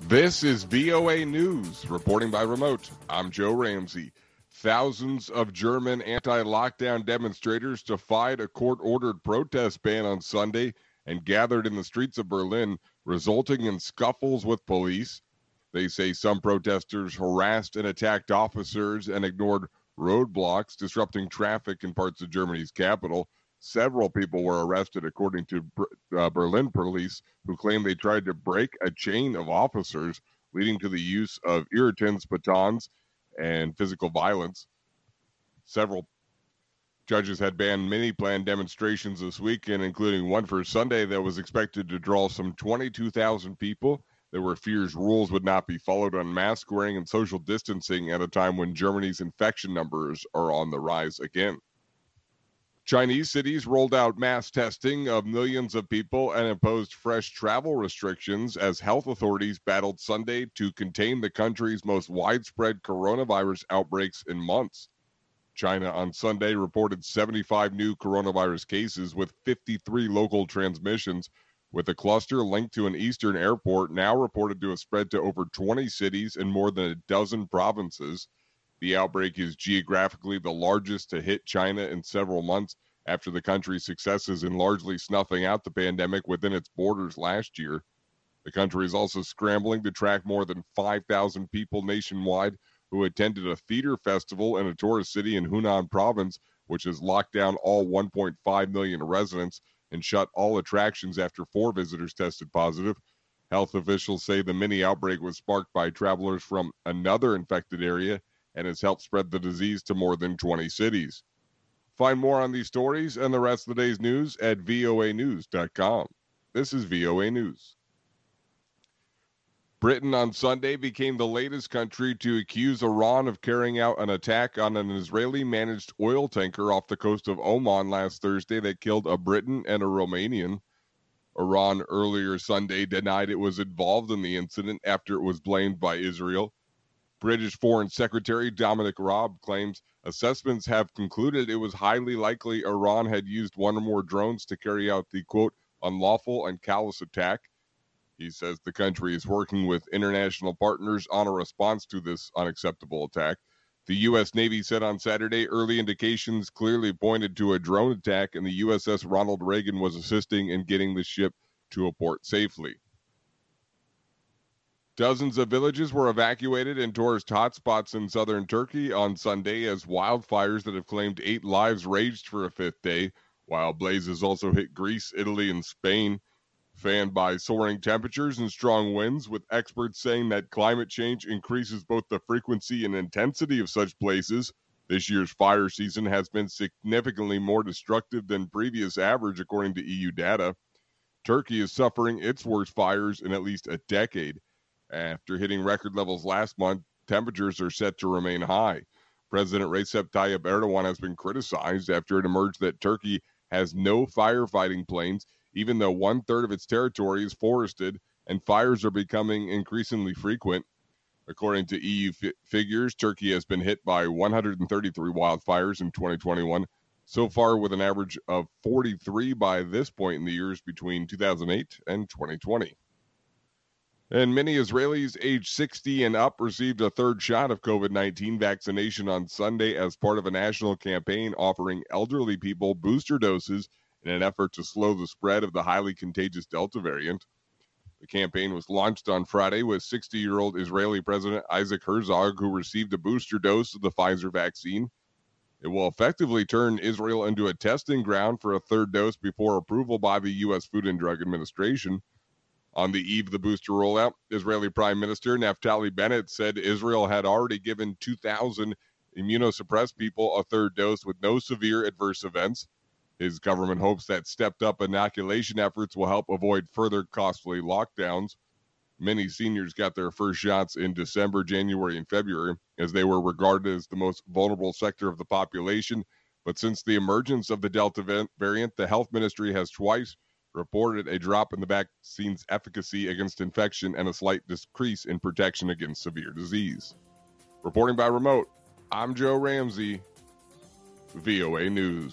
This is VOA News, reporting by remote. I'm Joe Ramsey. Thousands of German anti-lockdown demonstrators defied a court-ordered protest ban on Sunday and gathered in the streets of Berlin, resulting in scuffles with police. They say some protesters harassed and attacked officers and ignored roadblocks, disrupting traffic in parts of Germany's capital. Several people were arrested, according to Berlin police, who claim they tried to break a chain of officers, leading to the use of irritants, batons, and physical violence. Several judges had banned many planned demonstrations this weekend, including one for Sunday that was expected to draw some 22,000 people. There were fears rules would not be followed on mask wearing and social distancing at a time when Germany's infection numbers are on the rise again. Chinese cities rolled out mass testing of millions of people and imposed fresh travel restrictions as health authorities battled Sunday to contain the country's most widespread coronavirus outbreaks in months. China on Sunday reported 75 new coronavirus cases with 53 local transmissions, with a cluster linked to an eastern airport now reported to have spread to over 20 cities in more than a dozen provinces. The outbreak is geographically the largest to hit China in several months after the country's successes in largely snuffing out the pandemic within its borders last year. The country is also scrambling to track more than 5,000 people nationwide who attended a theater festival in a tourist city in Hunan province, which has locked down all 1.5 million residents and shut all attractions after 4 visitors tested positive. Health officials say the mini outbreak was sparked by travelers from another infected area and has helped spread the disease to more than 20 cities. Find more on these stories and the rest of the day's news at voanews.com. This is VOA News. Britain on Sunday became the latest country to accuse Iran of carrying out an attack on an Israeli-managed oil tanker off the coast of Oman last Thursday that killed a Briton and a Romanian. Iran earlier Sunday denied it was involved in the incident after it was blamed by Israel. British Foreign Secretary Dominic Raab claims assessments have concluded it was highly likely Iran had used one or more drones to carry out the, quote, unlawful and callous attack. He says the country is working with international partners on a response to this unacceptable attack. The U.S. Navy said on Saturday early indications clearly pointed to a drone attack, and the USS Ronald Reagan was assisting in getting the ship to a port safely. Dozens of villages were evacuated in tourist hotspots in southern Turkey on Sunday as wildfires that have claimed 8 lives raged for a 5th day, while blazes also hit Greece, Italy, and Spain. Fanned by soaring temperatures and strong winds, with experts saying that climate change increases both the frequency and intensity of such places. This year's fire season has been significantly more destructive than previous average, according to EU data. Turkey is suffering its worst fires in at least a decade. After hitting record levels last month, temperatures are set to remain high. President Recep Tayyip Erdogan has been criticized after it emerged that Turkey has no firefighting planes, even though 1/3 of its territory is forested, and fires are becoming increasingly frequent. According to EU figures, Turkey has been hit by 133 wildfires in 2021, so far with an average of 43 by this point in the years between 2008 and 2020. And many Israelis aged 60 and up received a 3rd shot of COVID-19 vaccination on Sunday as part of a national campaign offering elderly people booster doses in an effort to slow the spread of the highly contagious Delta variant. The campaign was launched on Friday with 60-year-old Israeli President Isaac Herzog, who received a booster dose of the Pfizer vaccine. It will effectively turn Israel into a testing ground for a 3rd dose before approval by the U.S. Food and Drug Administration. On the eve of the booster rollout, Israeli Prime Minister Naftali Bennett said Israel had already given 2,000 immunosuppressed people a 3rd dose with no severe adverse events. His government hopes that stepped-up inoculation efforts will help avoid further costly lockdowns. Many seniors got their first shots in December, January, and February, as they were regarded as the most vulnerable sector of the population. But since the emergence of the Delta variant, the health ministry has twice reported a drop in the vaccine's efficacy against infection and a slight decrease in protection against severe disease. Reporting by remote, I'm Joe Ramsey, VOA News.